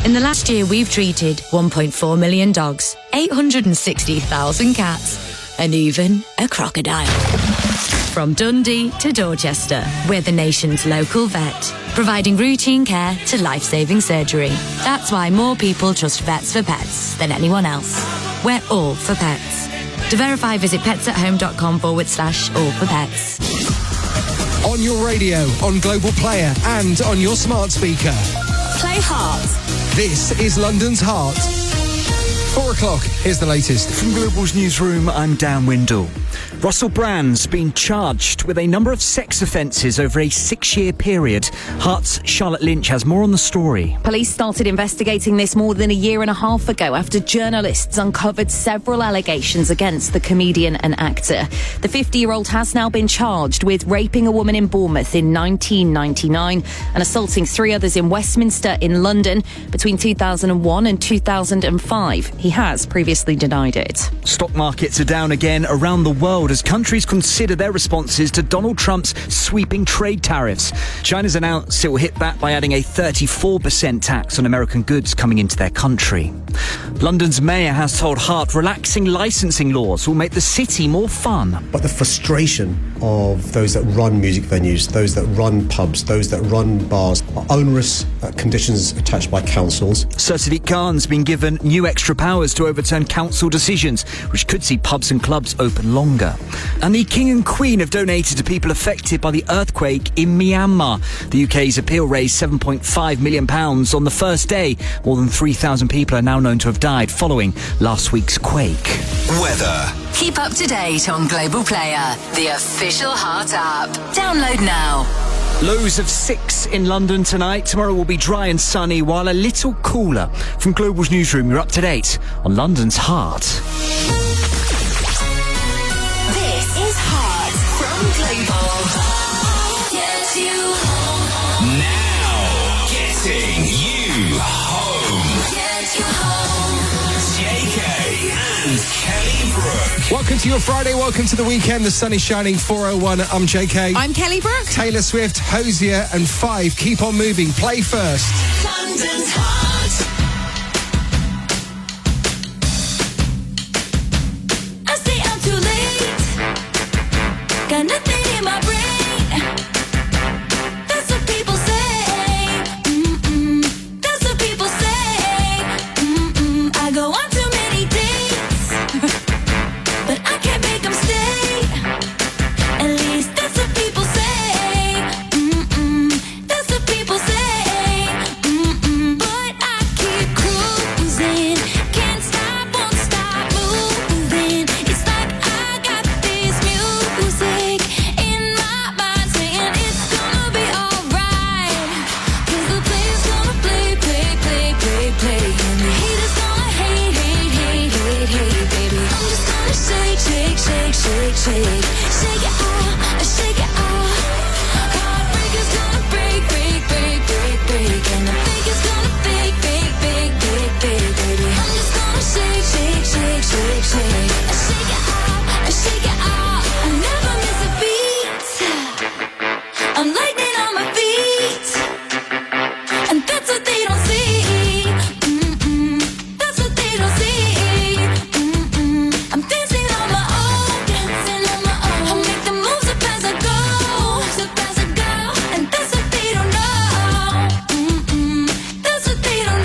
In the last year, we've treated 1.4 million dogs, 860,000 cats, and even a crocodile. From Dundee to Dorchester, we're the nation's local vet, providing routine care to life-saving surgery. That's why more people trust Vets for Pets than anyone else. We're all for pets. To verify, visit petsathome.com/all for pets. On your radio, on Global Player, and on your smart speaker. Play Heart. This is London's Heart. 4 o'clock, here's the latest. From Global's newsroom, I'm Dan Windle. Russell Brand's been charged with a number of sex offences over a 6-year period. Heart's Charlotte Lynch has more on the story. Police started investigating this more than a year and a half ago after journalists uncovered several allegations against the comedian and actor. The 50-year-old has now been charged with raping a woman in Bournemouth in 1999 and assaulting 3 others in Westminster in London between 2001 and 2005. He has previously denied it. Stock markets are down again around the world as countries consider their responses to Donald Trump's sweeping trade tariffs. China's announced it will hit back by adding a 34% tax on American goods coming into their country. London's mayor has told Heart relaxing licensing laws will make the city more fun. But the frustration of those that run music venues, those that run pubs, those that run bars, are onerous conditions attached by councils. Sir Sadiq Khan's been given new extra powers to overturn council decisions, which could see pubs and clubs open longer. And the King and Queen have donated to people affected by the earthquake in Myanmar. The UK's appeal raised £7.5 million on the first day. More than 3,000 people are now known to have died following last week's quake. Weather. Keep up to date on Global Player, the official Heart app. Download now. Lows of 6 in London tonight. Tomorrow will be dry and sunny, while a little cooler. From Global's newsroom, you're up to date on London's Heart. This is Heart from Global. Get you home. Now, getting you home. Get you home. JK and Kelly Brook. Welcome to your Friday, welcome to the weekend. The sun is shining, 4:01. I'm JK. I'm Kelly Brook. Taylor Swift, Hosier, and 5. Keep on moving. Play first. London's Heart. I stay out too late. Got nothing in my brain. That's what people say. That's what people say. I go on too many dates, but I can't make them stay. At least that's what people say. That's what people say. But I keep cruising. Can't stop, won't stop moving. It's like I got this music in my mind saying it's gonna be alright. 'Cause the player's gonna play, play, play, play, play. And the haters gonna hate, hate, hate, hate, hate, baby. I'm just gonna shake, shake, shake, shake, shake. Shake it out, shake it out. Heartbreaker's gonna break, break, break, break, break. And the faker's gonna fake, fake, fake, fake, fake, baby. I'm just gonna shake, shake, shake, shake, shake. Shake it out, shake it out. I never miss a beat. I'm lightning on my feet. And that's what they don't see. That's what they don't see. I'm dancing on my own, dancing on my own. I make the moves up as I go, and that's what they don't know. That's what they don't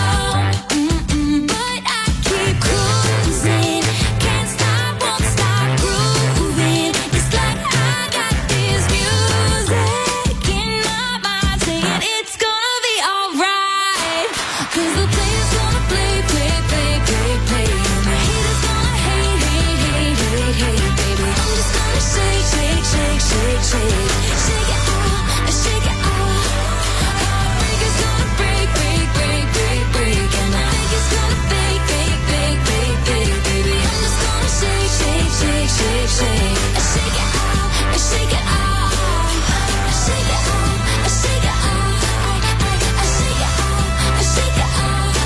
know. But I keep cruising, can't stop, won't stop grooving. It's like I got this music in my mind saying it's gonna be alright. 'Cause the player's gonna play, play, play, play, play. And the haters gonna hate, hate, hate, hate, hate, baby. I'm just gonna shake, shake, shake, shake, shake. Shake it out, shake it out. Heartbreaker's gonna break, break, break, break, break. And I think it's gonna fake, fake, fake, fake, fake, baby. I'm just gonna shake, shake, shake, shake, shake. Shake it out, shake it out. Shake it out, shake it out. I shake it out, shake it out.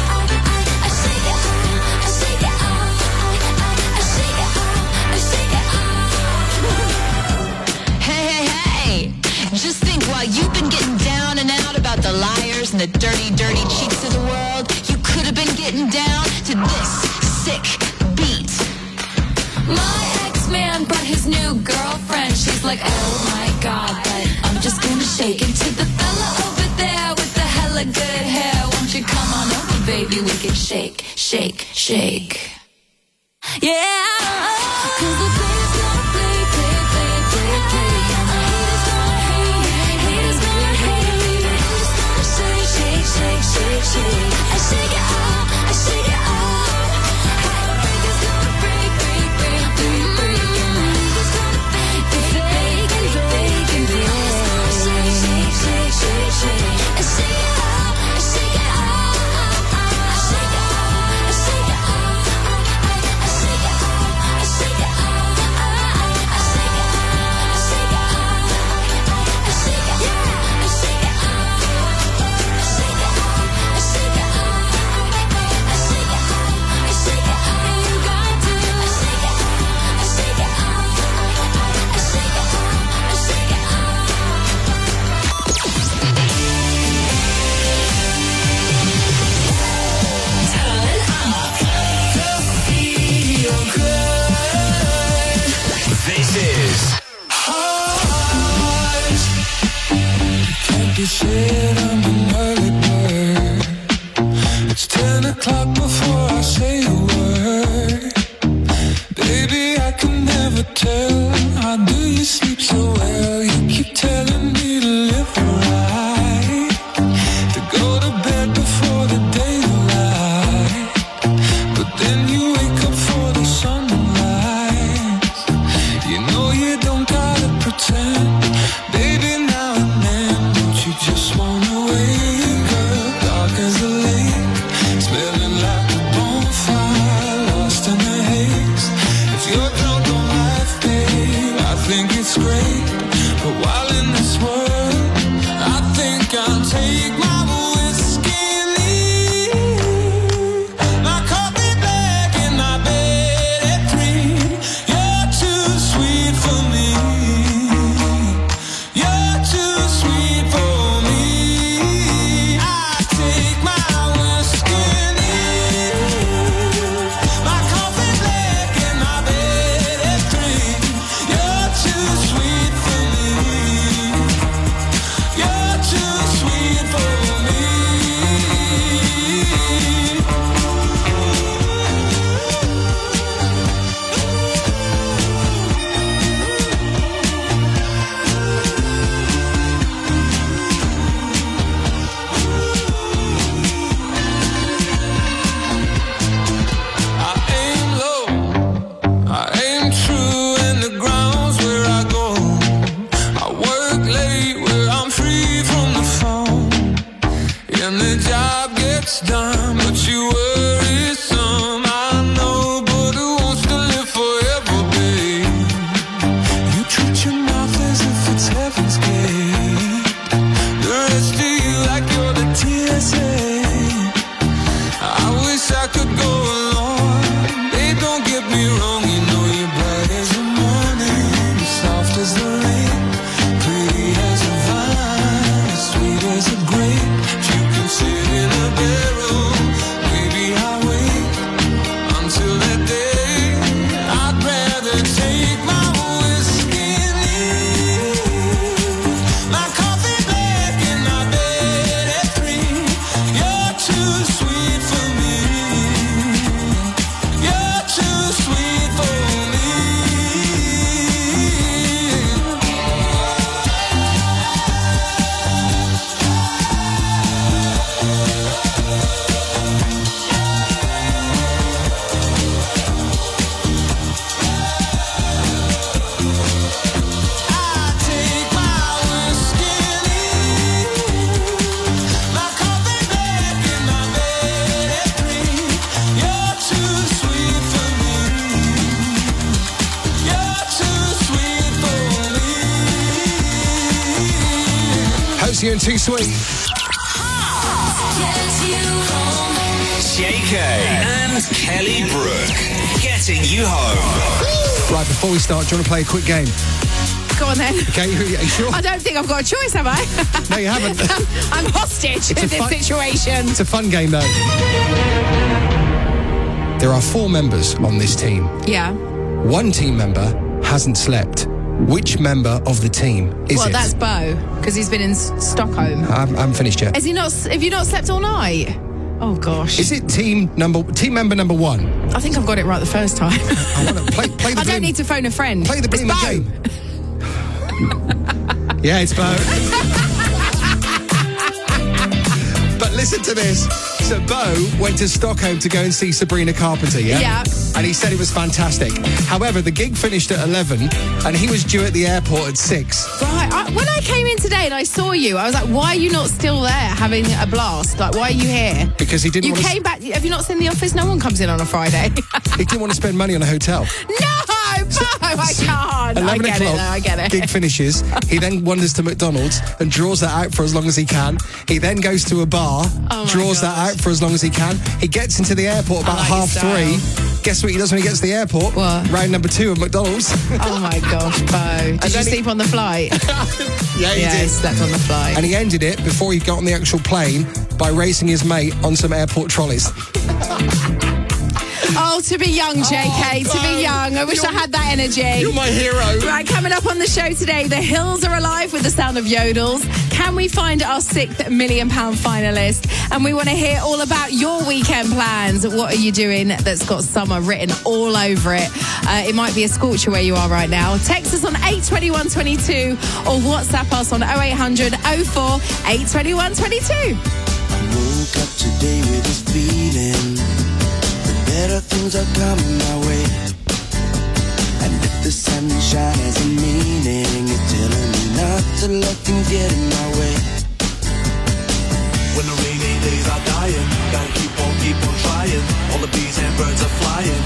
sick beat. My ex-man brought his new girlfriend. She's like, oh my God, but I'm just gonna shake it to the fella over there with the hella good hair. Won't you come on over, baby? We can shake, shake, shake. Yeah, 'cause the players gonna play, play, play, play, play. And the haters gonna hate, haters gonna hate. I'm just gonna shake, shake, shake, shake, shake. I shake it out, I shake it out. Heartbreakers gonna break, break, break, break, break. And the haters gonna fake, fake, and fake, and fake. I'm just gonna shake, shake, shake, shake, shake. I shake it out, I shake it out. I shake it out, I shake it out. I shake it out, I shake it out. I shake it out, I shake it out. I shake it out, I shake it out. I shake it out, I shake it out. I shake it out, I shake it out. You got to. I shake it out, I shake it out. I shake it out, I shake it out. This is Can't be shit, I'm an early bird. It's 10 o'clock before I say a word. Baby, I can never tell. How do you sleep so well? You keep telling me to live right, to go to bed before the daylight. But then you wake up for the sunrise. You know you don't gotta pretend. Baby, now and then, don't you just wanna wake up dark as a lake, smelling like a bonfire, lost in the haze. If you're drunk on life, babe, I think it's great. But while in this world, I think I'll take my whiskey and leave. My coffee black and my bed at 3. You're too sweet for me. You're too sweet for me. I take my whiskey and leave. My coffee black and my bed at 3. You're too sweet for me. You're too sweet for me. I aim low, I aim true, and the ground's where I go. I work late where I'm free from the phone, and the job gets done, but you worry some. I know, but who wants to live forever, babe? You treat your mouth as if it's heaven's gate. The rest of you like you're the TSA. I wish I could go along. Babe, don't get me wrong. You know you're bright as the morning, soft as the rain, pretty as a vine, sweet as a grape. If you can sit in a barrel, maybe I'll wait until that day. I'd rather take my whiskey and leave. My coffee black and my bed at 3. You're too sweet for me. You're too sweet for me. I take my whiskey and leave. My coffee black and my bed at 3. You're too sweet for me. You're too sweet for me. Hosey and Too Sweet. Gets you home. JK and Kelly Brook. Getting you home. Right, before we start, do you want to play a quick game? Go on then. Okay, are you sure? I don't think I've got a choice, have I? No, you haven't. I'm hostage in a this fun- situation. It's a fun game, though. There are 4 members on this team. Yeah. One team member hasn't slept. Which member of the team is Well, it? that's Bo, because he's been in Stockholm. I haven't finished yet. Have you not slept all night? Oh, gosh. Is it team member number 1? I think I've got it right the first time. I want to play the I don't need to phone a friend. Play the It's blooming Bo. game. Yeah, it's Bo. But listen to this. So Bo went to Stockholm to go and see Sabrina Carpenter, yeah? Yeah. And he said it was fantastic. However, the gig finished at 11 and he was due at the airport at 6. Right. When I came in today and I saw you, I was like, why are you not still there having a blast? Like, why are you here? Because he didn't You want came back. Have you not seen The Office? No one comes in on a Friday. He didn't want to spend money on a hotel. No, Bo, I can't. 11 I get o'clock, it, though. I get it. gig finishes. He then wanders to McDonald's and draws that out for as long as he can. He then goes to a bar, draws that out for as long as he can. He gets into the airport about I like your 3:30. Guess what he does when he gets to the airport? What? Round number 2 of McDonald's. Oh my gosh, Bo. Did you sleep on the flight? Yeah, he Yeah, he did. slept on the flight. And he ended it before he got on the actual plane by racing his mate on some airport trolleys. Oh, to be young, JK, to be young. I wish I had that energy. You're my hero. Right, coming up on the show today, The Hills Are Alive with the sound of yodels. Can we find our 6th £1 million finalist? And we want to hear all about your weekend plans. What are you doing that's got summer written all over it? It might be a scorcher where you are right now. Text us on 82122 or WhatsApp us on 0800 04 82122. Woke up today with this feeling that better things are coming my way. And if the sunshine has a meaning, it's telling me not to let things get in my way. When the rainy days are dying, gotta keep on trying. All the bees and birds are flying.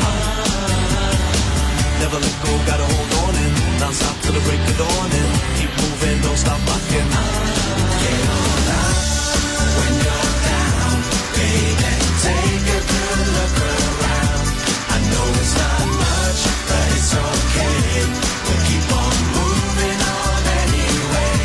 Never let go, gotta hold on and not stop till the break of dawn and keep moving, don't stop rocking. Get on up when you're down, baby. Take a good look around. I know it's not much, but it's okay. We'll keep on moving on anyway.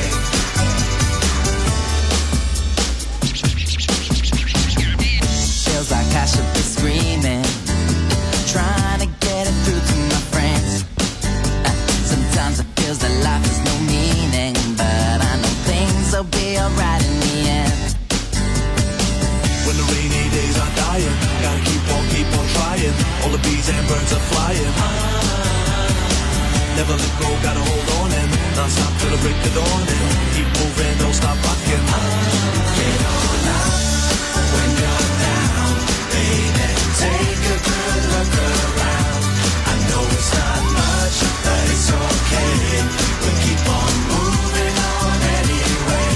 Feels like I should be screaming, trying to get it through to my friends. Sometimes it feels that life has no meaning, but I know things will be alright in the end. When the rainy days are dying, gotta keep on trying. All the bees and birds are flying. Never let go, gotta hold on and not stop till the break of dawn and keep moving, don't stop rocking. Get on up when you're down, baby. Take a good look around. I know it's not much, but it's okay. We'll keep on moving on anyway.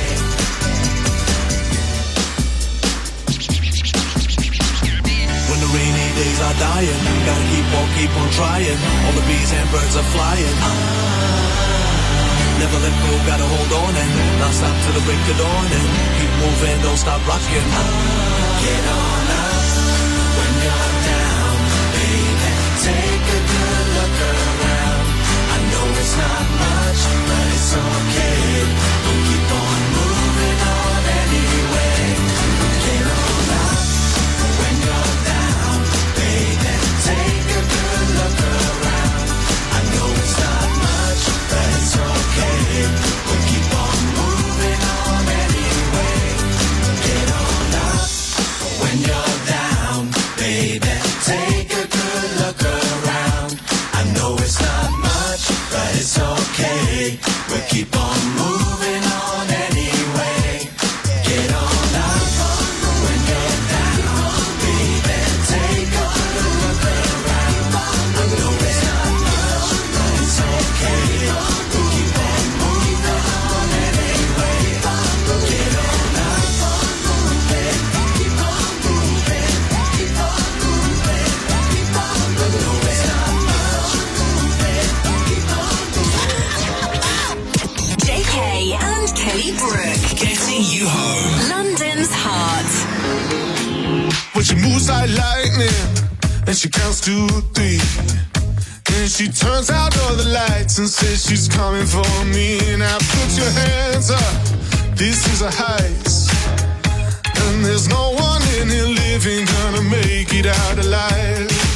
When the rainy days are dying, gotta keep on trying. All the bees and birds are flying. Never let go, gotta hold on and not stop till the break of dawn and keep moving, don't stop rocking. Get on up when you're down, baby. Take a good look around. I know it's not much, but it's okay. We'll keep on moving on anyway. Get on up when you're down, baby. Take a good look around. I know it's not much, but it's okay. We'll keep on moving on anyway. Get on up when you're down, baby. Take a good look around. I know it's not much, but it's okay. We'll keep on moving on anyway. Get on up when you're down, baby. Take a good look around. I know it's not much, but it's okay. We'll keep on moving on anyway. Get on up, keep on moving, keep on moving, keep on moving. I know it's not much, keep on moving. JK and Kelly Brook. Getting you home. London's heart. When she moves like lightning, and she counts to 3. Then she turns out all the lights and says she's coming for me. Now put your hands up, this is a heist. And there's no one in here living gonna make it out alive.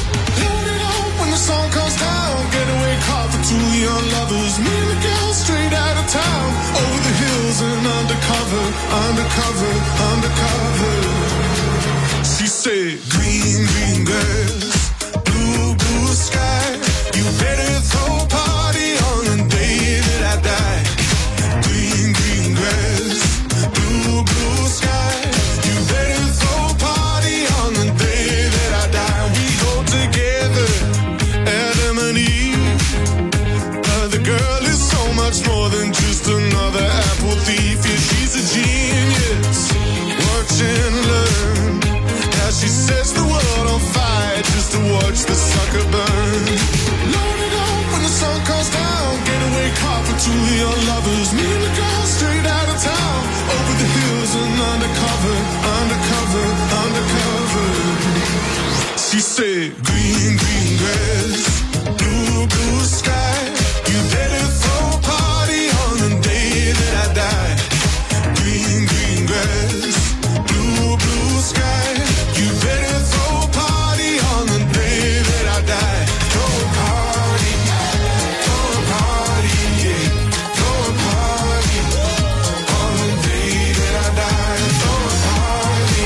young lovers, me and the girl straight out of town, over the hills and undercover, undercover, undercover. She said, green, green grass, blue, blue sky, you better throw a party on the day that I die. Green, green grass, blue, blue sky, you better throw a party on the day that I die. We go together, Adam and Eve. The girl is so much more than just another apple thief. Yeah, she's a genius. Watch and learn how she sets the world on fire just to watch the sucker burn. Load it up when the sun comes down. Getaway car for two young lovers. Me and the girl straight out of town, over the hills and undercover, undercover, undercover. She said, green, green grass, blue, blue sky, you better throw a party on the day that I die. Green, green grass, blue, blue sky, you better throw a party on the day that I die. Throw a party, yeah. Throw a party on the day that I die. Throw a party,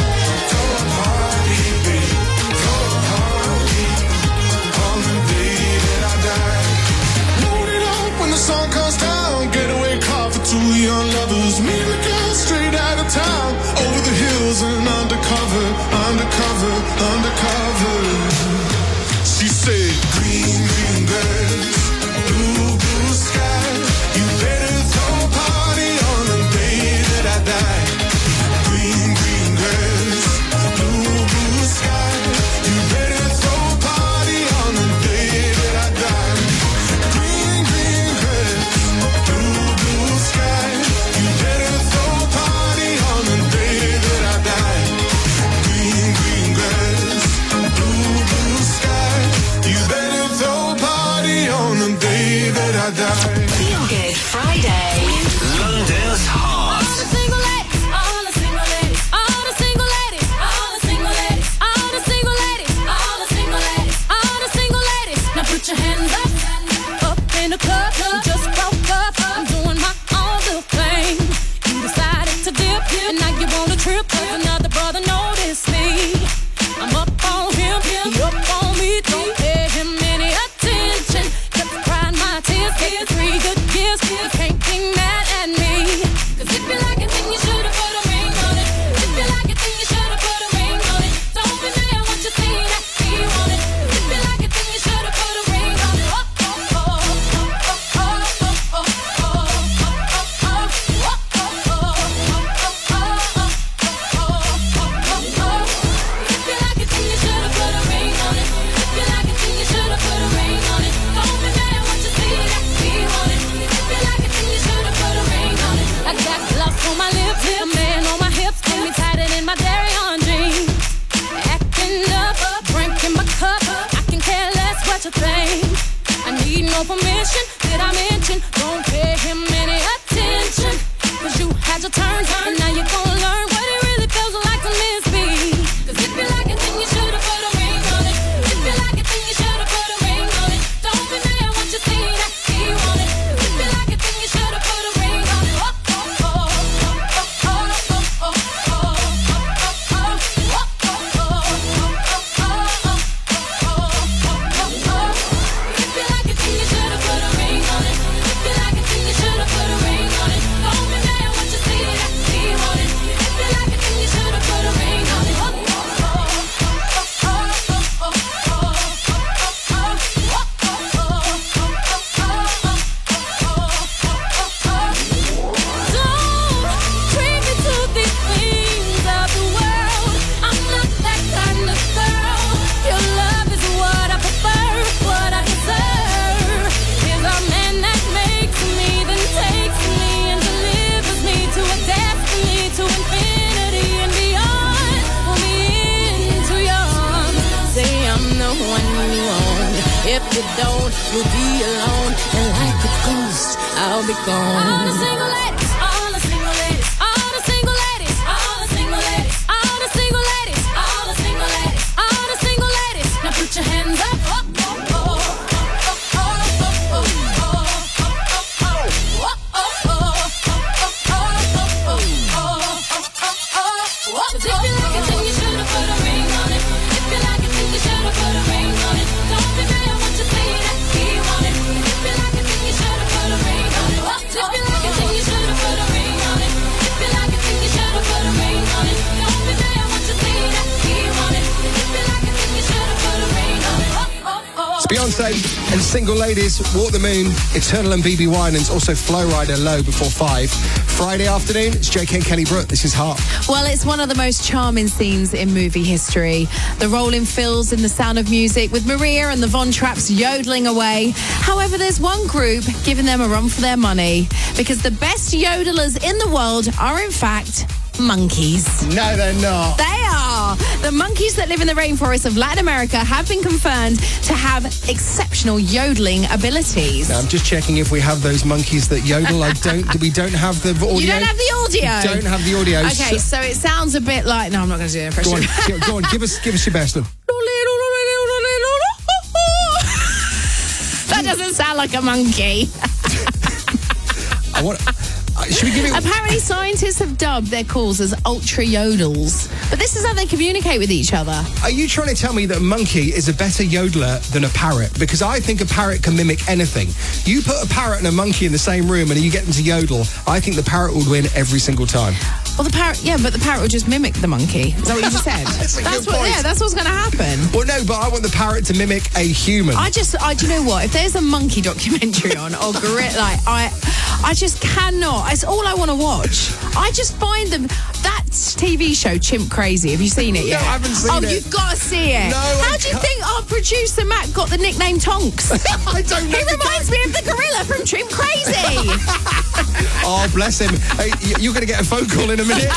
babe. Throw a party on the day that I die. Load it up when the sun comes down. Getaway car for two young lovers. Me and the girl straight out of town, over the hills and undercover, undercover, undercover. She said, green, green grass, blue, blue sky, you better throw a party on the day that I die. Green, green grass, blue, blue sky, you better throw a party on the day that I die. Green, green grass, blue, blue sky, you better throw a party on the day that I die. Green, green grass, blue, blue sky, you better throw a party on the day that I die. Feel Good Friday. London's Heart. All the single ladies, all the single ladies, all the single ladies, all the single ladies, all the single ladies, all the single ladies, all the single ladies. Now put your hands up in the club. You just broke up. I'm doing my own little thing. You decided to dip, and now you want a trip. 'Cause another brother noticed me. I'm up on him, he up on me. Don't pay him any attention. Kept crying my tears, gave 3 good years. You can't be mad at me. 'Cause if you like it, then you should've put a ring on it. If you like it, then you should've put a ring on it. Don't be mad once you see that he want it. If you like it, then you should've put a ring on it. Oh, oh, oh, oh, oh, oh, oh, oh, oh, If you like it, then you should've put a ring on it. If you like it, then you should've put a ring on it. Don't be mad once you see that he want it. If you like it, then you should've put a ring on it. I got gloves on my lips, a man on my hips, get me tighter than my dairy on jeans. Acting up, drinking my cup, I can care less what you think. I need no permission, did I mention? Don't pay him any attention. 'Cause you had your turn, and now you're gonna learn what it really feels like to miss me. 'Cause if you like it, then you should've put a ring on it. If you like it, then you should've put a ring on it. Don't be mad once you see that he want it. If you like it, then you should've put a ring on it. Oh, oh, oh, oh, oh, oh, oh, oh, oh, If you like it, then you should've put a ring on it. If you like it, then you should've put a ring on it. Don't be mad once you see that he want it. If you like it, then you should've put a ring on it. Don't treat me to these things of the world. I'm not that kind of girl. Your love is what I prefer, what I deserve. Is a man that makes me, then takes me and delivers me to a destiny, to infinity and beyond. Pull me into your arms, say I'm the one you want. If you don't, you'll be alone, and like a ghost, I'll be gone. All the single ladies, all the single ladies, all the single ladies, all the single ladies, all the single ladies, all the single ladies, all the single ladies. Now put your hands up, oh, oh, oh, oh, oh, oh, oh. It's Beyonce and Single Ladies, Walk the Moon, Eternal and BB Winans, also Flow Rider Low before 5. Friday afternoon, it's JK and Kelly Brook. This is Heart. Well, it's one of the most charming scenes in movie history. The rolling fills in The Sound of Music with Maria and the Von Trapps yodeling away. However, there's one group giving them a run for their money because the best yodelers in the world are, in fact, monkeys. No, they're not. They are. The monkeys that live in the rainforests of Latin America have been confirmed to have exceptional yodeling abilities. Now, I'm just checking if we have those monkeys that yodel. We don't have the audio. You don't have the audio? Don't have the audio. Okay, so it sounds a bit like... No, I'm not going to do an impression. Go on, give us your best one. That doesn't sound like a monkey. Should we give it... Apparently, scientists have dubbed their calls as ultra yodels. But this is how they communicate with each other. Are you trying to tell me that a monkey is a better yodeler than a parrot? Because I think a parrot can mimic anything. You put a parrot and a monkey in the same room and you get them to yodel, I think the parrot would win every single time. Well, the parrot, yeah, but the parrot would just mimic the monkey. Is that what you just said? That's good point. Yeah, that's what's going to happen. Well, no, but I want the parrot to mimic a human. Do you know what? If there's a monkey documentary on, or gorilla, I just cannot. It's all I want to watch. I just find them. That TV show, Chimp Crazy. Have you seen it yet? No, I haven't seen it. Oh, you've got to see it. No, How do you think our producer Matt got the nickname Tonks? I don't know. He reminds me of the gorilla from Chimp Crazy. Oh, bless him. Hey, you're going to get a phone call in a minute.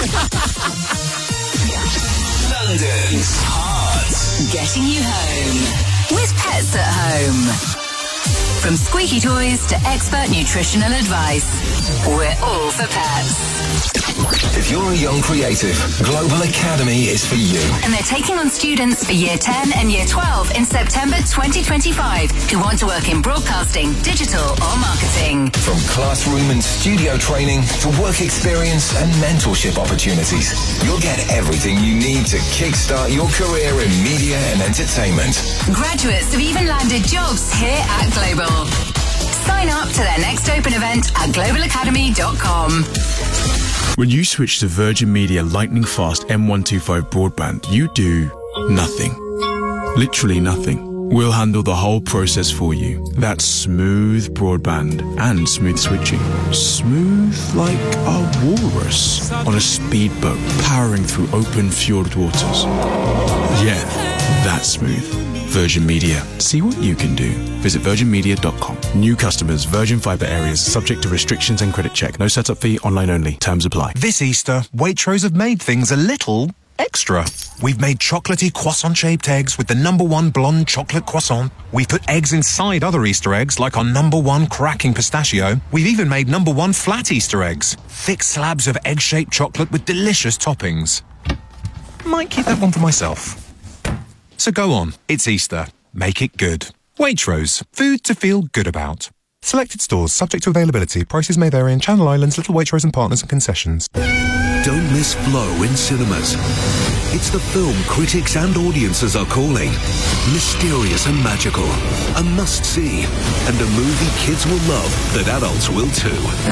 London's Heart. Getting you home with Pets at Home. From squeaky toys to expert nutritional advice, we're all for pets. If you're a young creative, Global Academy is for you. And they're taking on students for Year 10 and Year 12 in September 2025 who want to work in broadcasting, digital or marketing. From classroom and studio training to work experience and mentorship opportunities, you'll get everything you need to kickstart your career in media and entertainment. Graduates have even landed jobs here at Global. Sign up to their next open event at globalacademy.com. When you switch to Virgin Media Lightning Fast M125 broadband, you do nothing. Literally nothing. We'll handle the whole process for you. That's smooth broadband and smooth switching. Smooth like a walrus on a speedboat powering through open fjord waters. Yeah, that's smooth. Virgin Media. See what you can do. Visit virginmedia.com. New customers, Virgin Fibre areas, subject to restrictions and credit check. No setup fee, online only. Terms apply. This Easter, Waitrose have made things a little extra. We've made chocolatey croissant-shaped eggs with the #1 blonde chocolate croissant. We've put eggs inside other Easter eggs, like our #1 cracking pistachio. We've even made #1 flat Easter eggs. Thick slabs of egg-shaped chocolate with delicious toppings. Might keep that one for myself. So go on, it's Easter. Make it good. Waitrose, food to feel good about. Selected stores, subject to availability. Prices may vary in Channel Islands, Little Waitrose and Partners and concessions. Don't miss Flow in cinemas. It's the film critics and audiences are calling mysterious and magical, a must-see, and a movie kids will love that adults will too.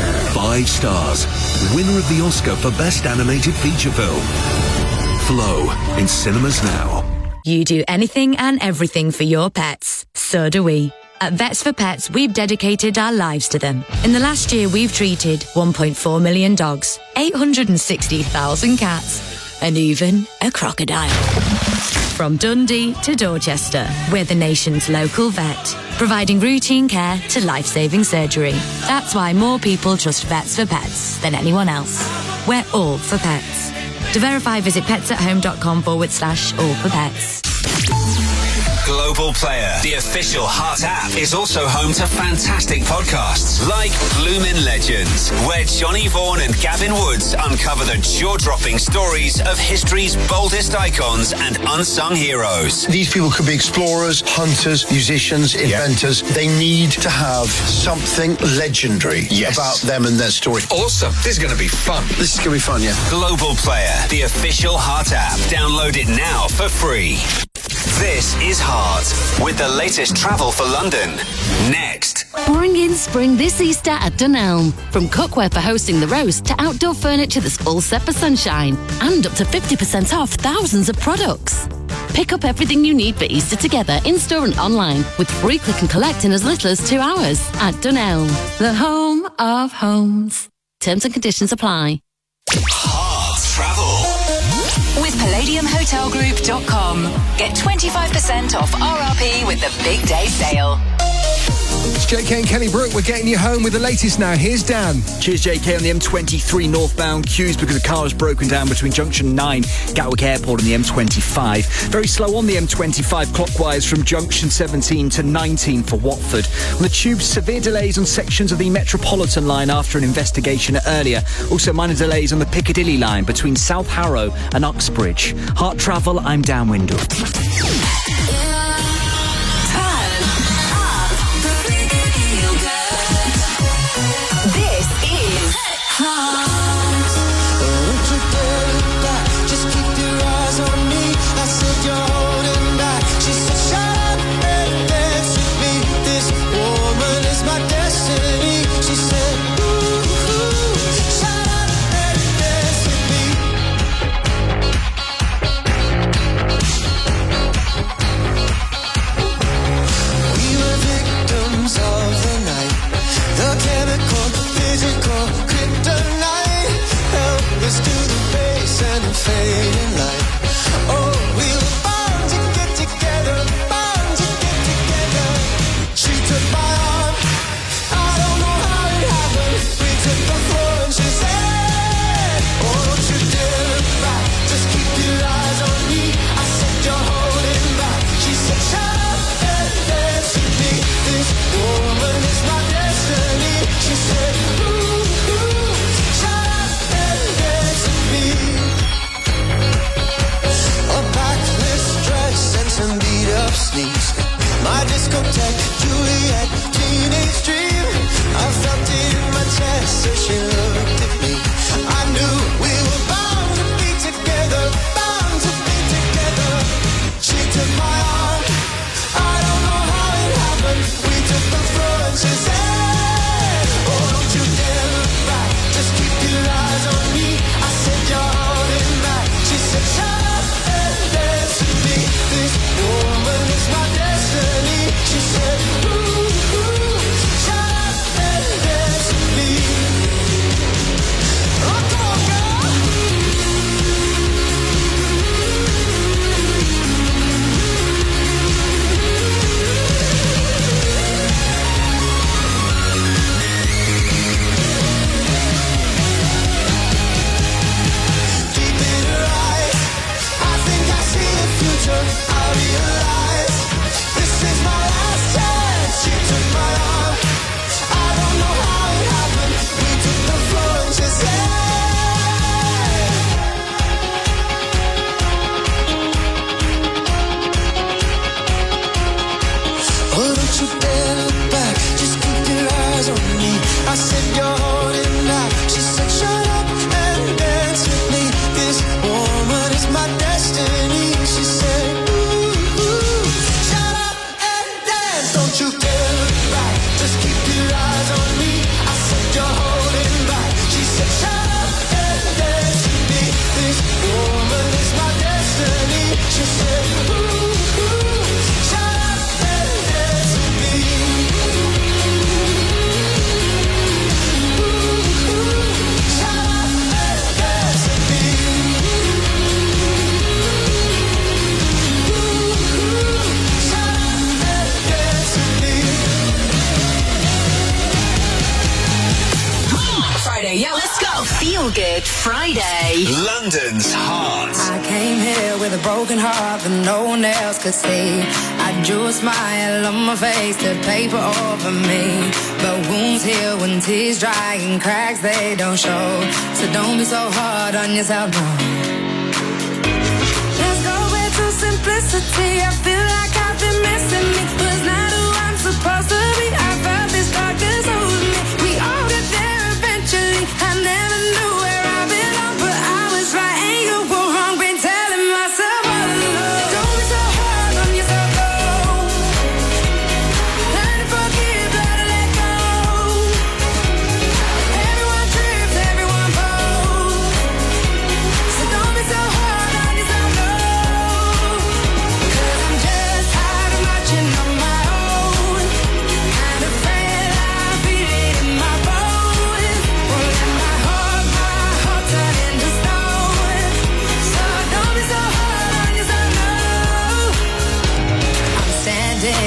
5 stars, winner of the Oscar for Best Animated Feature Film. Flow in cinemas now. You do anything and everything for your pets. So do we. At Vets for Pets, we've dedicated our lives to them. In the last year, we've treated 1.4 million dogs, 860,000 cats, and even a crocodile. From Dundee to Dorchester, we're the nation's local vet, providing routine care to life-saving surgery. That's why more people trust Vets for Pets than anyone else. We're all for pets. To verify, visit petsathome.com/all-for-pets. Global Player, the official Heart app, is also home to fantastic podcasts like Bloomin' Legends, where Johnny Vaughan and Gavin Woods uncover the jaw-dropping stories of history's boldest icons and unsung heroes. These people could be explorers, hunters, musicians, inventors. They need to have something legendary about them and their story. Awesome. This is going to be fun. This is going to be fun, yeah. Global Player, the official Heart app. Download it now for free. This is Heart, with the latest travel for London. Next. Bring in spring this Easter at Dunelm. From cookware for hosting the roast to outdoor furniture that's all set for sunshine. And up to 50% off thousands of products. Pick up everything you need for Easter together in-store and online with free click and collect in as little as 2 hours at Dunelm, the home of homes. Terms and conditions apply. Hard travel. With PalladiumHotelGroup.com. Get 25% off RRP with the big day sale. It's JK and Kenny Brook. We're getting you home with the latest now. Here's Dan. Cheers, JK. On the M23 northbound, queues because a car has broken down between Junction 9, Gatwick Airport, and the M25. Very slow on the M25 clockwise from Junction 17 to 19 for Watford. On the tube, severe delays on sections of the Metropolitan line after an investigation earlier. Also minor delays on the Piccadilly line between South Harrow and Uxbridge. Heart travel, I'm Dan Windle. My discotheque, Juliet, teenage dream. I felt it in my chest, so she looked at me. I knew we were bound to be together, bound to be together. She took my arm, I don't know how it happened. We took the floor and she said, oh, don't you dare look back, just keep your eyes on me. I said, you're holding back. She said, shut up and dance with me. This woman is my destiny. She said, ooh, ooh, shut up and dance with me. Oh, come on, girl. Deep in her eyes, I think I see the future. I realize this is my last chance. She took my arm, I don't know how it happened. We took the floor and she said, oh, don't you dare look back, just keep your eyes on me. I said, you're holding back. She said, shut up and dance with me. This woman is my destiny. She said, ooh, ooh, shut up and dance. Don't you dare look back, just keep your eyes on me. I said, you're holding back. She said, shut up and dance with me. This woman is my destiny. She said, ooh, ooh, shut up and dance with me. Ooh, ooh, shut up and dance with me. Friday, yeah, let's go. Feel Good Friday. London's Heart. I came here with a broken heart that no one else could see. I drew a smile on my face to paper over me. But wounds heal when tears dry and cracks they don't show. So don't be so hard on yourself, no. Let's go back to simplicity. I feel like I've been missing me. Was not who I'm supposed to be. I felt this darkness over me. We all got there eventually. I never knew where I belonged, but I was right and you were wrong. Been telling myself all along. Don't be so hard on yourself, no. Learn to forgive, learn to let go. Everyone trips, everyone falls. So don't be so hard on yourself, no.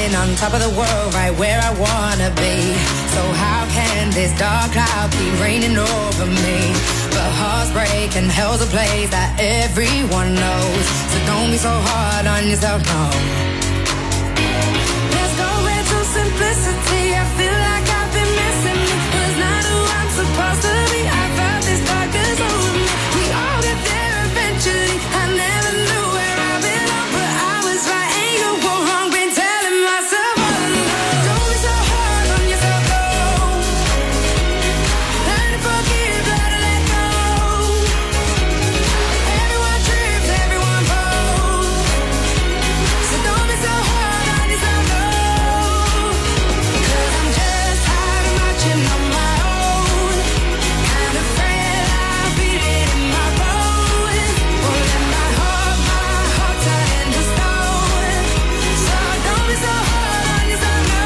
sitting on top of the world, right where I wanna be. So how can this dark cloud keep raining over me? But hearts break and hell's a place that everyone knows. So don't be so hard on yourself, no. Let's go into simplicity. I feel like I've been missing me. Was not who I'm supposed to be. I felt this darkness over me. We all get there eventually. I never knew where I belong, but I was right and you were wrong. Been telling myself all along. Don't be so hard on yourself, no. Learn to forgive, learn to let go. Everyone trips, everyone falls. So don't be so hard on yourself, no. 'Cause I'm just tired of marching on my own. Kind of afraid I'll beat it in my bones. Won't let my heart turn into stone. So don't be so hard on yourself, no.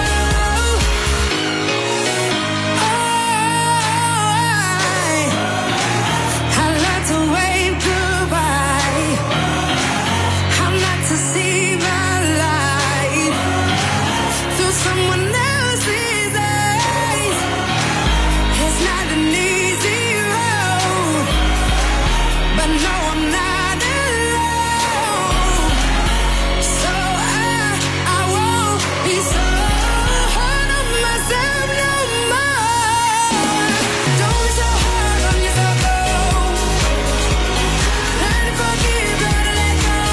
I like to wave goodbye. I'm not to see my life through someone else's eyes. It's not an easy road, but no, I'm not alone. So I won't be so hard on myself no more. Don't be so hard on yourself, no. Learn to forgive, learn to let go.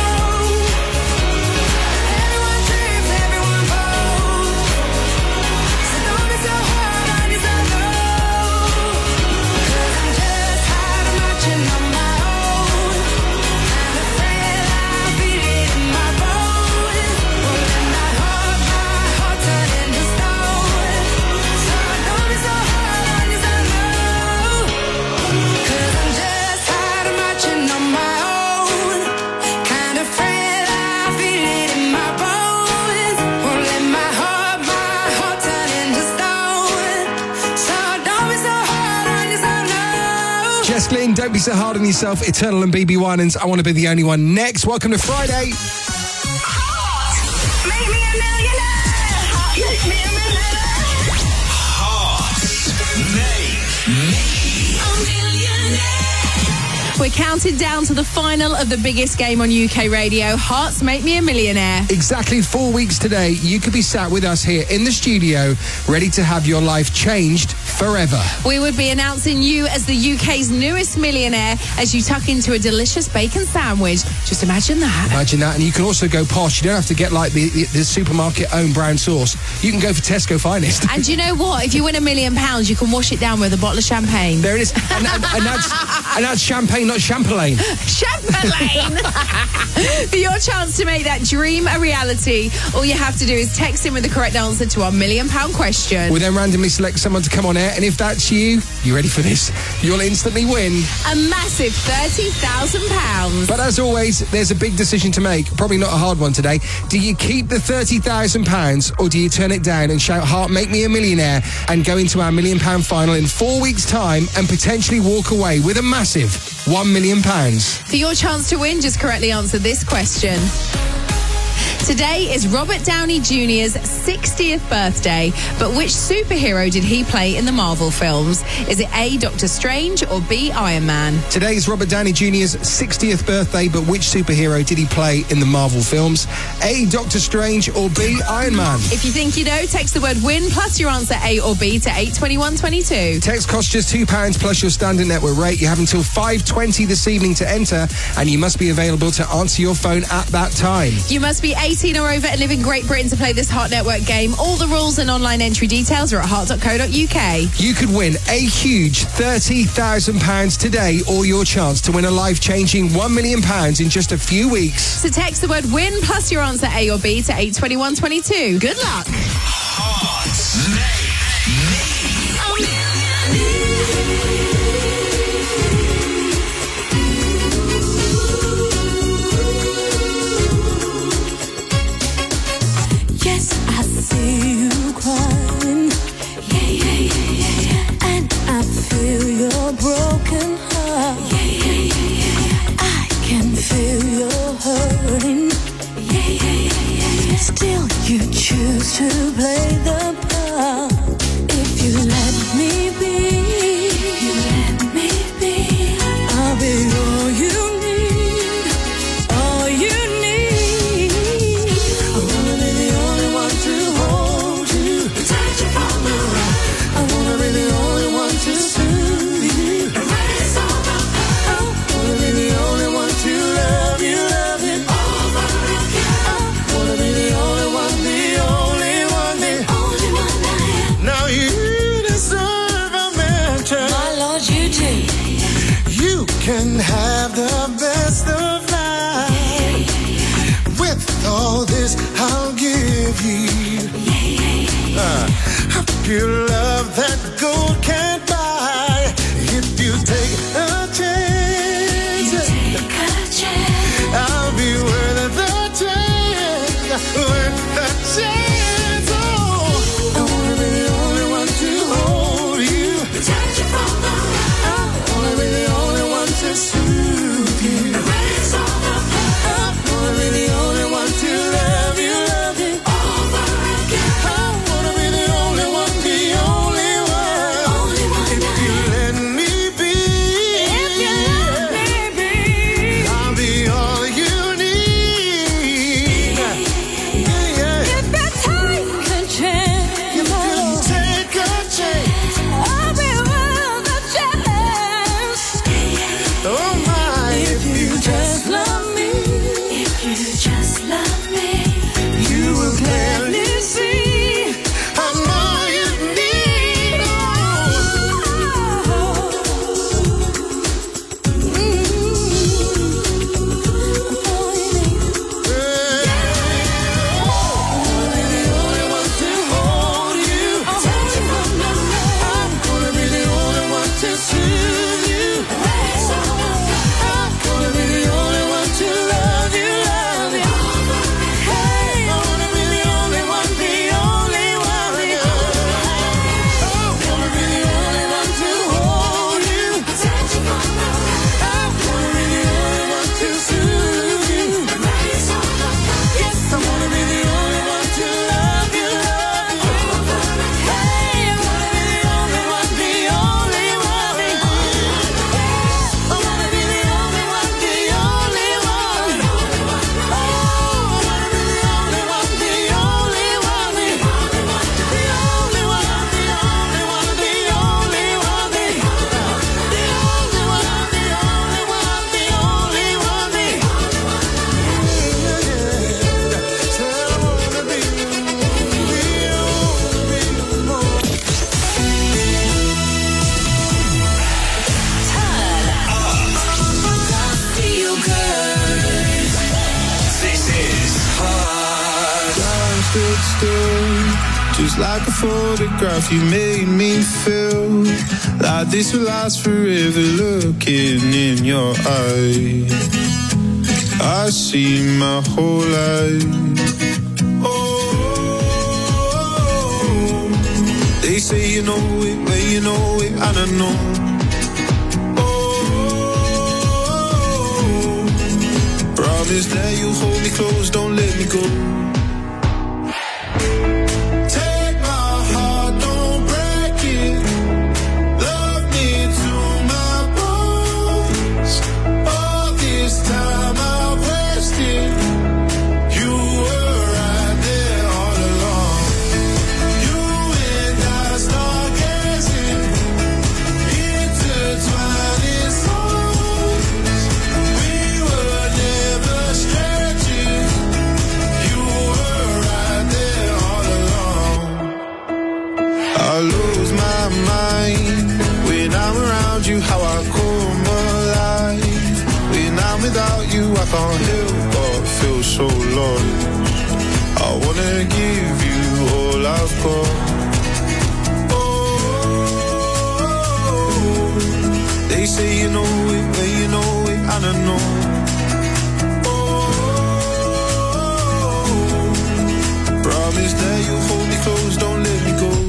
Everyone trips, everyone falls. So don't be so hard on yourself, no. 'Cause I'm just tired of marching on my own. I'm afraid I'll beat it in my bones. Won't let my heart turn into stone. So don't be so hard on yourself, no. 'Cause I'm just tired of marching on my own. Kind of afraid I'll beat it in my bones. Won't let my heart turn into stone. So don't be so hard on yourself, no. Jess Glynn, don't be so hard on yourself. Eternal and BB Winans, I Want to Be the Only One. Next, welcome to Friday. Make me a millionaire. Make me a millionaire. We're counting down to the final of the biggest game on UK radio, Hearts Make Me a Millionaire. Exactly 4 weeks today, you could be sat with us here in the studio, ready to have your life changed forever. We would be announcing you as the UK's newest millionaire as you tuck into a delicious bacon sandwich. Just imagine that. Imagine that, and you can also go posh. You don't have to get like the supermarket own brown sauce. You can go for Tesco Finest. And you know what? If you win £1 million, you can wash it down with a bottle of champagne. There it is. And that's champagne, not champagne. Champagne! For your chance to make that dream a reality, all you have to do is text in with the correct answer to our £1 million question. We'll then randomly select someone to come on air, and if that's you ready for this? You'll instantly win a massive £30,000. But as always, there's a big decision to make. Probably not a hard one today. Do you keep the £30,000 or do you turn it down and shout, Heart, make me a millionaire, and go into our £1 million final in 4 weeks' time and potentially walk away with a massive £1 million? For your chance to win, just correctly answer this question. Today is Robert Downey Jr.'s 60th birthday, but which superhero did he play in the Marvel films? Is it A, Doctor Strange, or B, Iron Man? Today is Robert Downey Jr.'s 60th birthday, but which superhero did he play in the Marvel films? A, Doctor Strange, or B, Iron Man? If you think you know, text the word WIN plus your answer A or B to 82122. Text costs just £2 plus your standard network rate. You have until 5:20 this evening to enter, and you must be available to answer your phone at that time. You must be 18 or over and live in Great Britain to play this Heart Network game. All the rules and online entry details are at heart.co.uk. You could win a huge £30,000 today, or your chance to win a life-changing £1 million in just a few weeks. So text the word WIN plus your answer A or B to 82122. Good luck. Yes, I see you crying. And I feel your broken heart. I can feel your hurting. Still you choose choose to play the part. If you let me be, I'll be all you need, all you need. I wanna be the only one to hold you, protect you from the rain. I wanna be the only one to soothe you, erase all the pain. I wanna be the only one to love you over again. I wanna be the only one, the only one, the only one I am. Now you deserve a mansion. My Lord, you do. You can have the best of life. With all this, I'll give you a pure love that gold can't buy. If you take a chance, I'll be worth the chance, worth the chance. Oh, I wanna be the only one to hold you, protect you from the rain. I wanna be the only one to soothe you, erase all the pain. I wanna be the only one to love you over again. I wanna be the only one, the only one. If you let me be, I'll be all you need. Yeah. If you take a chance, If you take a chance, I'll be worth a chance. oh my, if you just Love me, if you just love me, you will let gladly me see. I know you need. Stood still, just like a photograph. You made me feel like this will last forever. Looking in your eyes, I see my whole life. Oh, they say you know it, well you know it, I don't know. Oh, promise that you'll hold me close, don't let me go. How I come alive when I'm without you, I can't help but feel so lost. I wanna give you all I've got. Oh, they say you know it, but you know it, I don't know. Oh, promise that you'll hold me close, don't let me go.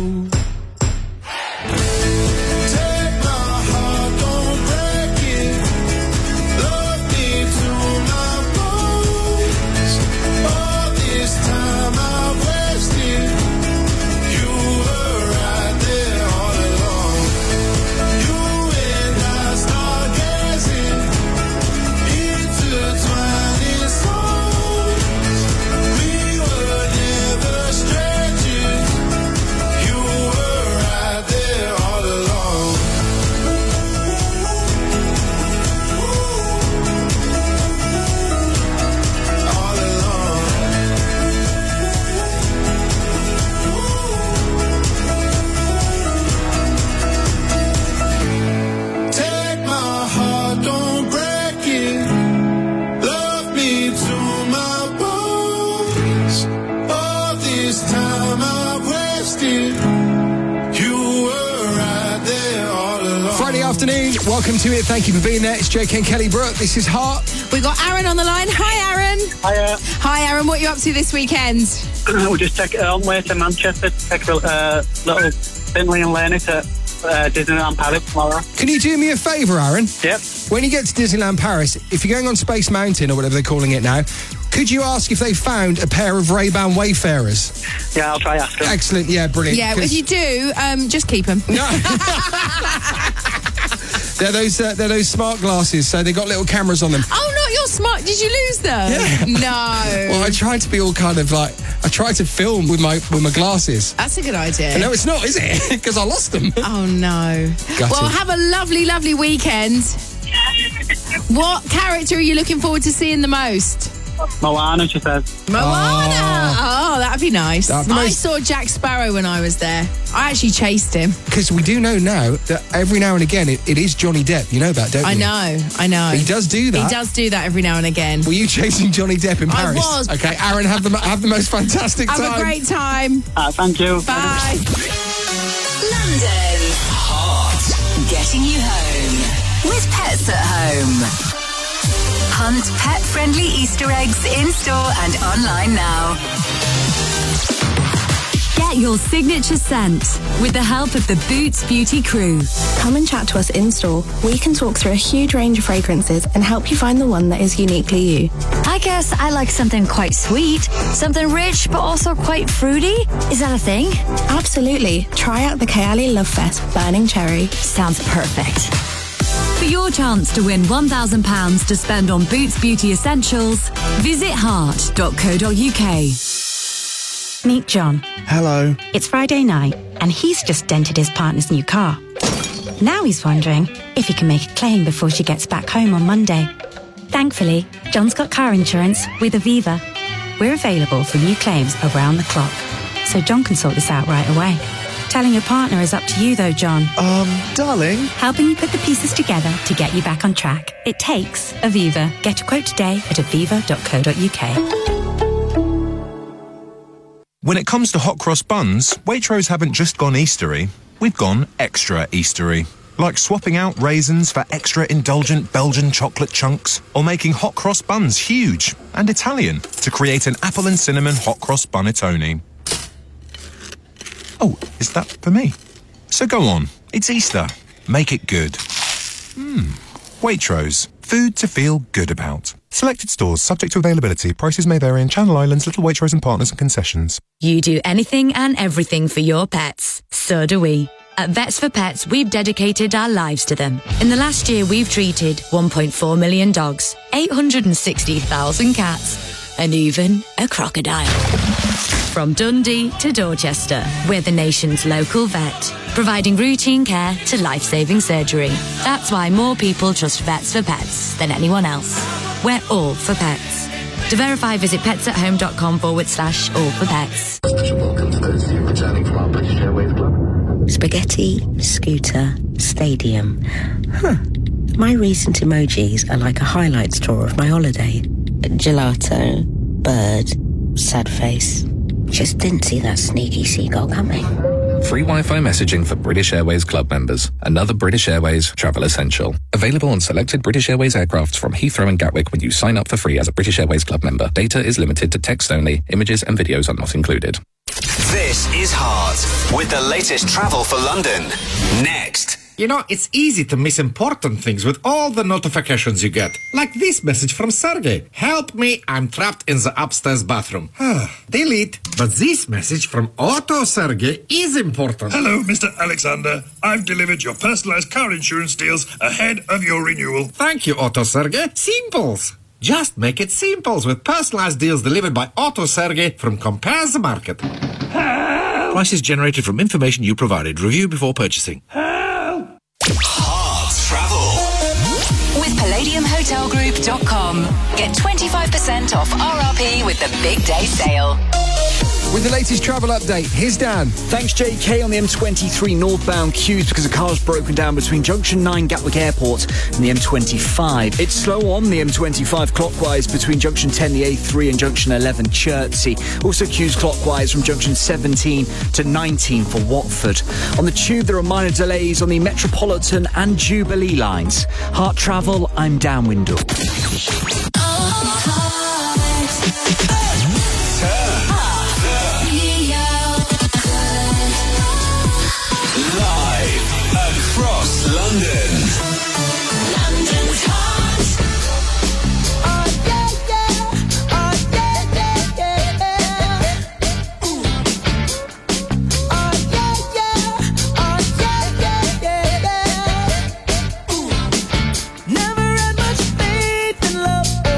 Welcome to it. Thank you for being there. It's JK and Kelly Brook. This is Heart. We've got Aaron on the line. Hi, Aaron. Hiya. Hi, Aaron. What are you up to this weekend? We'll just take it on way to Manchester to take a little Finley and Lenny to Disneyland Paris tomorrow. Can you do me a favour, Aaron? Yep. When you get to Disneyland Paris, if you're going on Space Mountain or whatever they're calling it now, could you ask if they found a pair of Ray-Ban Wayfarers? Yeah, I'll try asking. Excellent. Yeah, brilliant. Yeah, if you do, just keep them. No. They're those smart glasses, so they got little cameras on them. Oh, not your smart. Did you lose them? Yeah. No. Well, I tried to be all kind of like, I tried to film with my glasses. That's a good idea. No, it's not, is it? Because I lost them. Oh, no. Gutted. Well, have a lovely, lovely weekend. What character are you looking forward to seeing the most? Moana, she says. Moana! Oh, that'd be nice. That'd be I nice. saw Jack Sparrow when I was there. I actually chased him. Because we do know now that every now and again it is Johnny Depp. You know that, don't you? I know. He does do that. He does do that every now and again. Were you chasing Johnny Depp in Paris? I was. Okay, Aaron, have the most fantastic time. Have a great time. Thank you. Bye. London. Heart. Getting you home. With Pets at Home. Hunt pet-friendly Easter eggs in-store and online now. Get your signature scent with the help of the Boots Beauty crew. Come and chat to us in-store. We can talk through a huge range of fragrances and help you find the one that is uniquely you. I guess I like something quite sweet, something rich but also quite fruity. Is that a thing? Absolutely. Try out the Kayali Love Fest Burning Cherry. Sounds perfect. For your chance to win £1,000 to spend on Boots Beauty Essentials, visit heart.co.uk. Meet John. Hello. It's Friday night, and he's just dented his partner's new car. Now he's wondering if he can make a claim before she gets back home on Monday. Thankfully, John's got car insurance with Aviva. We're available for new claims around the clock, so John can sort this out right away. Telling your partner is up to you, though, John. Darling. Helping you put the pieces together to get you back on track. It takes Aviva. Get a quote today at aviva.co.uk. When it comes to hot cross buns, Waitrose haven't just gone Eastery, we've gone extra Eastery. Like swapping out raisins for extra indulgent Belgian chocolate chunks, or making hot cross buns huge and Italian to create an apple and cinnamon hot cross bunettone. Oh, is that for me? So go on, it's Easter. Make it good. Waitrose, food to feel good about. Selected stores subject to availability. Prices may vary in Channel Islands, Little Waitrose and Partners and concessions. You do anything and everything for your pets. So do we. At Vets for Pets, we've dedicated our lives to them. In the last year, we've treated 1.4 million dogs, 860,000 cats, and even a crocodile. From Dundee to Dorchester, we're the nation's local vet, providing routine care to life-saving surgery. That's why more people trust Vets for Pets than anyone else. We're all for pets. To verify, visit petsathome.com/all for pets. Spaghetti, scooter, stadium. My recent emojis are like a highlights tour of my holiday. Gelato, bird, sad face. Just didn't see that sneaky seagull coming. Free Wi-Fi messaging for British Airways Club members. Another British Airways travel essential. Available on selected British Airways aircraft from Heathrow and Gatwick when you sign up for free as a British Airways Club member. Data is limited to text only. Images and videos are not included. This is Heart with the latest travel for London. Next. You know, it's easy to miss important things with all the notifications you get. Like this message from Sergey. Help me, I'm trapped in the upstairs bathroom. Delete. But this message from Otto Sergey is important. Hello, Mr. Alexander. I've delivered your personalized car insurance deals ahead of your renewal. Thank you, Otto Sergey. Simples. Just make it simples with personalized deals delivered by Otto Sergey from Compare the Market. Prices generated from information you provided. Review before purchasing. Heart travel. With PalladiumHotelGroup.com. Get 25% off RRP with the Big Day Sale. With the latest travel update, here's Dan. Thanks, JK. On the M23 northbound queues because a car's broken down between Junction 9 Gatwick Airport and the M25. It's slow on the M25 clockwise between Junction 10 the A3 and Junction 11 Chertsey. Also queues clockwise from Junction 17 to 19 for Watford. On the tube, there are minor delays on the Metropolitan and Jubilee lines. Heart travel, I'm downwind up. Across London. London's hot. Oh yeah, yeah. Oh yeah, yeah, yeah. Ooh. Oh yeah, yeah. Oh yeah, yeah, yeah. Ooh. Never had much faith in love.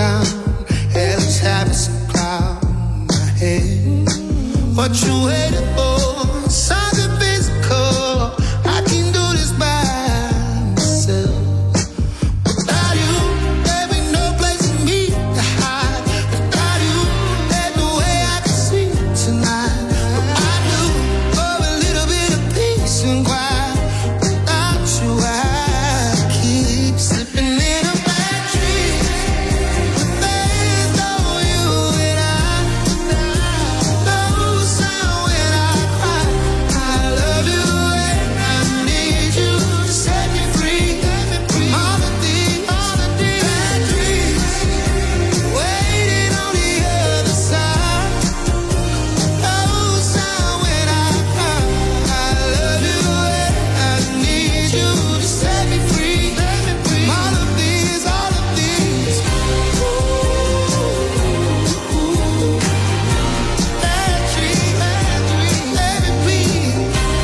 around. Endless habits and crown my head. What you waiting for? Something physical. I can do this by myself. Without you, there be no place for me to hide. Without you, there's no way I can sleep tonight. But I do for a little bit of peace and quiet. Without you, I keep slipping in a bad dream. But there's no you and I. No sound when I cry. I love you and I need you to set me free. All the things, bad dreams, waiting on the other side. No sound when I cry. I love you and I need you to set me free. All of these, bad dreams, let me breathe.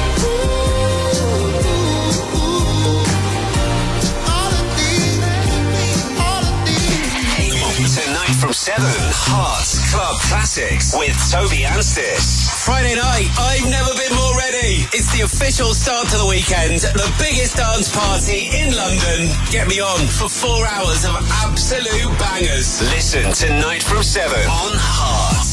All of these. Tonight from 7, Hearts Club Classics with Toby Anstis. Friday night, I've never been more ready. It's the official start to the weekend, the biggest dance party in London. Get me on for 4 hours of absolute bangers. Listen tonight from 7 on Heart.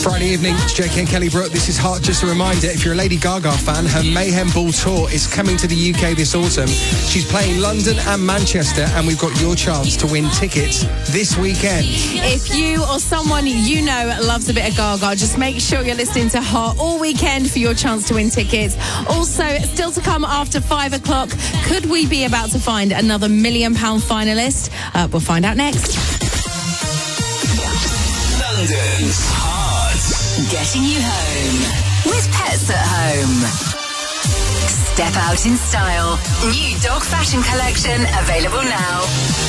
Friday evening, it's JK and Kelly Brook. This is Hot. Just a reminder, if you're a Lady Gaga fan, her Mayhem Ball Tour is coming to the UK this autumn. She's playing London and Manchester, and we've got your chance to win tickets this weekend. If you or someone you know loves a bit of Gaga, just make sure you're listening to Hot all weekend for your chance to win tickets. Also, still to come after 5 o'clock, could we be about to find another £1 million finalist? We'll find out next. London's Heart. Getting you home with Pets at Home. Step out in style. New dog fashion collection available now.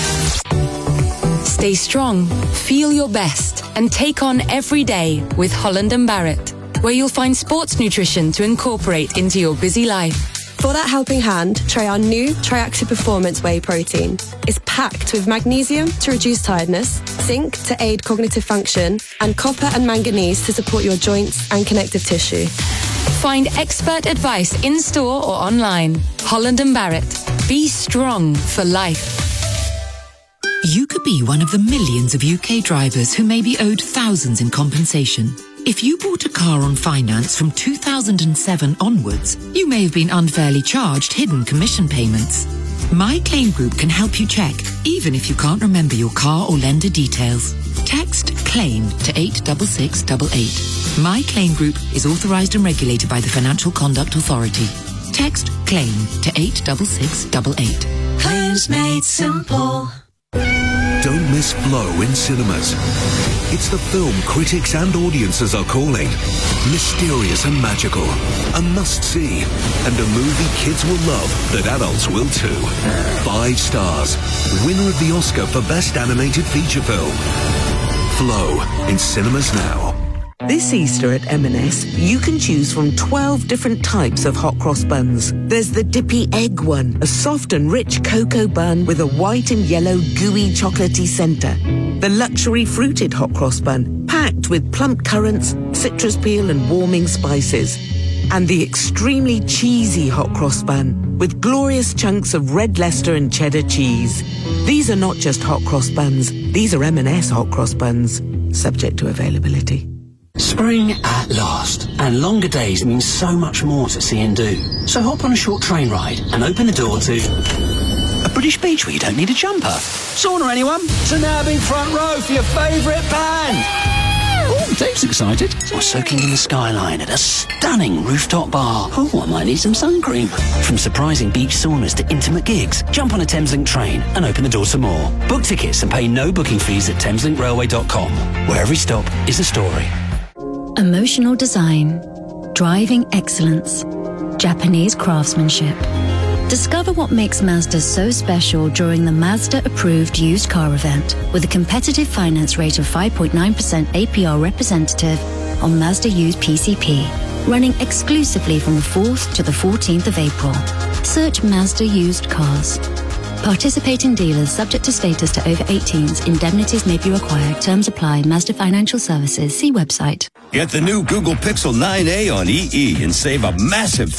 Stay strong, feel your best, and take on every day with Holland & Barrett, where you'll find sports nutrition to incorporate into your busy life. For that helping hand, try our new Triactive Performance Whey Protein. It's packed with magnesium to reduce tiredness, zinc to aid cognitive function, and copper and manganese to support your joints and connective tissue. Find expert advice in-store or online. Holland & Barrett. Be strong for life. You could be one of the millions of UK drivers who may be owed thousands in compensation. If you bought a car on finance from 2007 onwards, you may have been unfairly charged hidden commission payments. My Claim Group can help you check, even if you can't remember your car or lender details. Text CLAIM to 86688. My Claim Group is authorised and regulated by the Financial Conduct Authority. Text CLAIM to 86688. Claims made simple. Don't miss Flow in cinemas. It's the film critics and audiences are calling mysterious and magical, a must-see, and a movie kids will love that adults will too. 5 stars. Winner of the Oscar for Best Animated Feature Film. Flow in cinemas now. This Easter at M&S, you can choose from 12 different types of hot cross buns. There's the dippy egg one, a soft and rich cocoa bun with a white and yellow gooey chocolatey centre. The luxury fruited hot cross bun, packed with plump currants, citrus peel and warming spices. And the extremely cheesy hot cross bun, with glorious chunks of red Leicester and cheddar cheese. These are not just hot cross buns, these are M&S hot cross buns, subject to availability. Spring at last, and longer days mean so much more to see and do. So hop on a short train ride and open the door to a British beach where you don't need a jumper. Sauna, anyone? So now big front row for your favourite band. Oh, Dave's excited. Or soaking in the skyline at a stunning rooftop bar. Oh, I might need some sun cream. From surprising beach saunas to intimate gigs, jump on a Thameslink train and open the door to more. Book tickets and pay no booking fees at thameslinkrailway.com, where every stop is a story. Emotional design, driving excellence, Japanese craftsmanship. Discover what makes Mazda so special during the Mazda approved used car event with a competitive finance rate of 5.9% APR representative on Mazda used PCP, running exclusively from the 4th to the 14th of April. Search Mazda used cars. Participating dealers subject to status to over 18s. Indemnities may be required. Terms apply. Mazda Financial Services. See website. Get the new Google Pixel 9a on EE and save a massive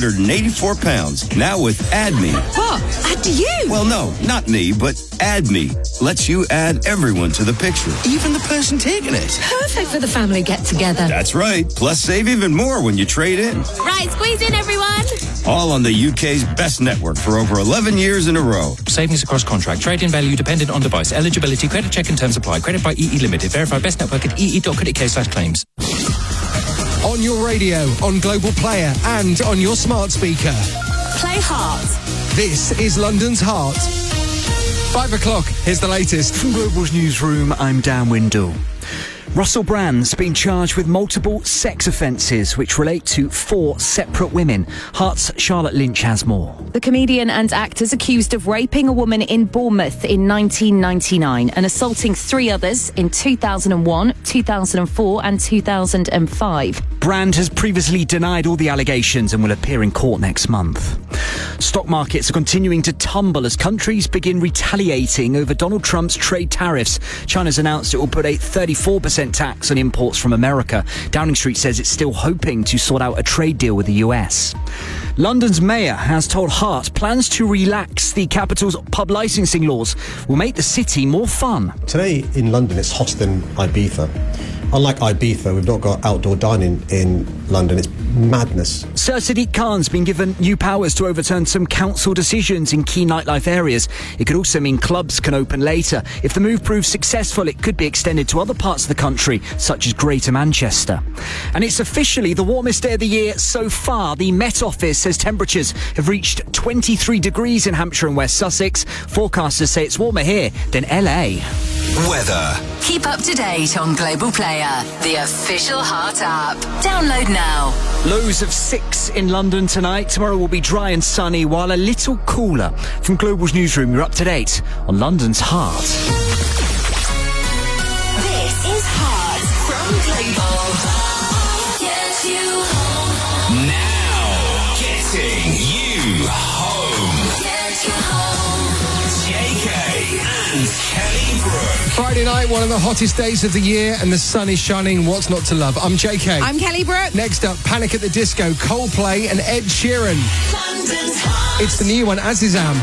£384. Now with Add Me. What? Add you? Well, no, not me, but Add Me. Lets you add everyone to the picture, even the person taking it. Perfect for the family get-together. That's right. Plus, save even more when you trade in. Right, squeeze in, everyone. All on the UK's best network for over 11 years in a row. Savings across contract. Trade-in value dependent on device. Eligibility. Credit check and terms apply. Credit by EE Limited. Verify best network at ee.co.uk/claims. On your radio, on Global Player, and on your smart speaker. Play Heart. This is London's Heart. 5 o'clock, here's the latest. From Global's newsroom, I'm Dan Windle. Russell Brand's been charged with multiple sex offences which relate to 4 separate women. Heart's Charlotte Lynch has more. The comedian and actor's accused of raping a woman in Bournemouth in 1999 and assaulting 3 others in 2001, 2004 and 2005. Brand has previously denied all the allegations and will appear in court next month. Stock markets are continuing to tumble as countries begin retaliating over Donald Trump's trade tariffs. China's announced it will put a 34% tax on imports from America. Downing Street says it's still hoping to sort out a trade deal with the US. London's mayor has told Heart plans to relax the capital's pub licensing laws will make the city more fun. Today in London it's hotter than Ibiza. Unlike Ibiza, we've not got outdoor dining in London. It's madness. Sir Sadiq Khan's been given new powers to overturn some council decisions in key nightlife areas. It could also mean clubs can open later. If the move proves successful, it could be extended to other parts of the country, such as Greater Manchester. And it's officially the warmest day of the year so far. The Met Office says temperatures have reached 23 degrees in Hampshire and West Sussex. Forecasters say it's warmer here than LA. Weather. Keep up to date on Global Player, the official Heart app. Download now. Lows of 6 in London tonight. Tomorrow will be dry and sunny, while a little cooler. From Global's newsroom, you're up to date on London's Heart. This is Heart from Global. Get you home. Now, getting you home. Get you home. JK and Kelly Brook. Friday night, one of the hottest days of the year, and the sun is shining. What's not to love? I'm JK. I'm Kelly Brook. Next up, Panic at the Disco, Coldplay and Ed Sheeran. London's Heart. It's the new one, Azizam.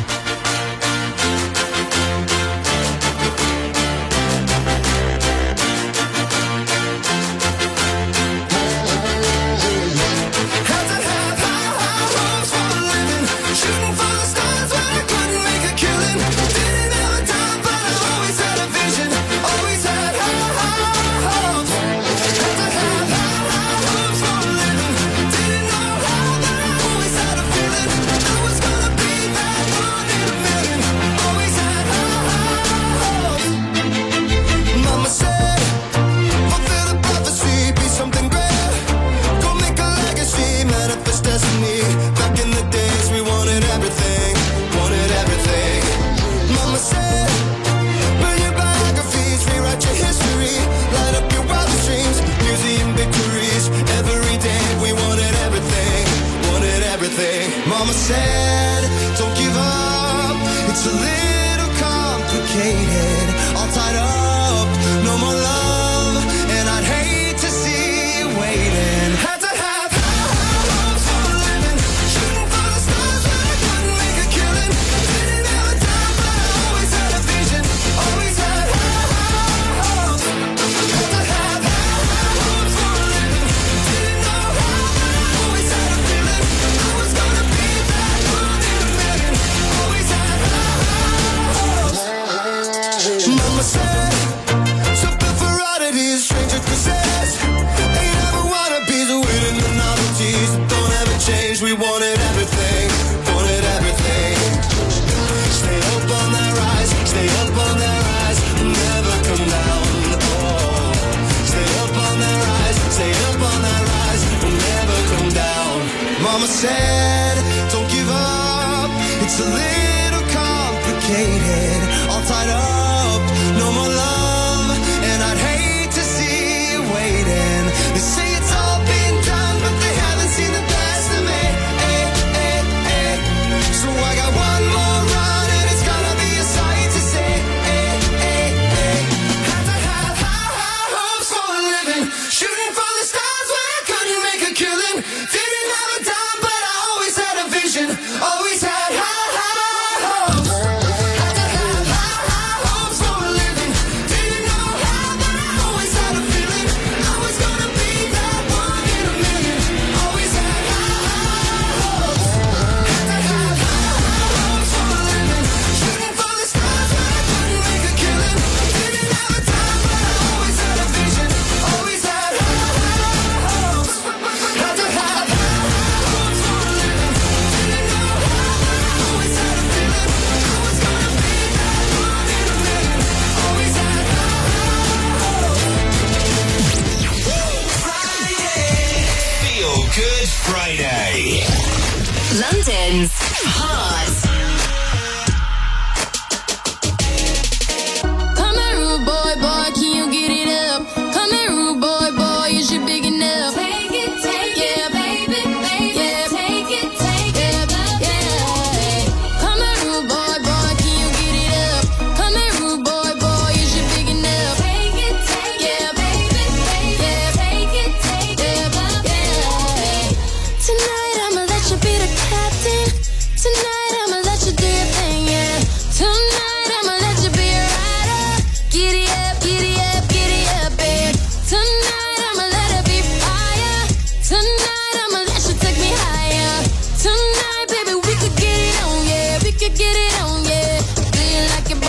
Mama said, don't give up. It's a little complicated. All tied up, no more love. And I'd hate to see you waiting. Had to have hopes for a living. Shooting for the stars, but I couldn't make a killing. Didn't have a time, but I always had a vision. Always had hopes. Had to have hopes for a living. Didn't know how, but I always had a feeling. I was gonna be that one in a million. Always had hopes. Mama said, something for oddities, stranger possessed. Ain't ever wannabes, waiting the novelties that don't ever change. We wanted everything, wanted everything. Stay up on that rise, stay up on that rise, and never come down. Oh, stay up on that rise, stay up on that rise, and never come down. Mama said, don't give up. It's a little complicated, all tied up, no more love, and I'd hate to see you waiting. They say it's all been done, but they haven't seen the best of me. So I got one more run, and it's gonna be a sight to see. Had to have high hopes for a living, shooting for the stars when I couldn't make a killing. Didn't have a dime, but I always had a vision. Always had high hopes. Had to have high hopes for a living. Didn't know how, but I always had a feeling. I was gonna be that one in a million. Always had high hopes. Had to have high hopes for a living. Shooting for the stars when I couldn't make a killing. Didn't have a time, but I always had a vision. Always had high hopes. Had to have high hopes for a living. Didn't know how, but I always had a feeling. I was gonna be that one in a million. Always had Feel Good Friday. London's Heart.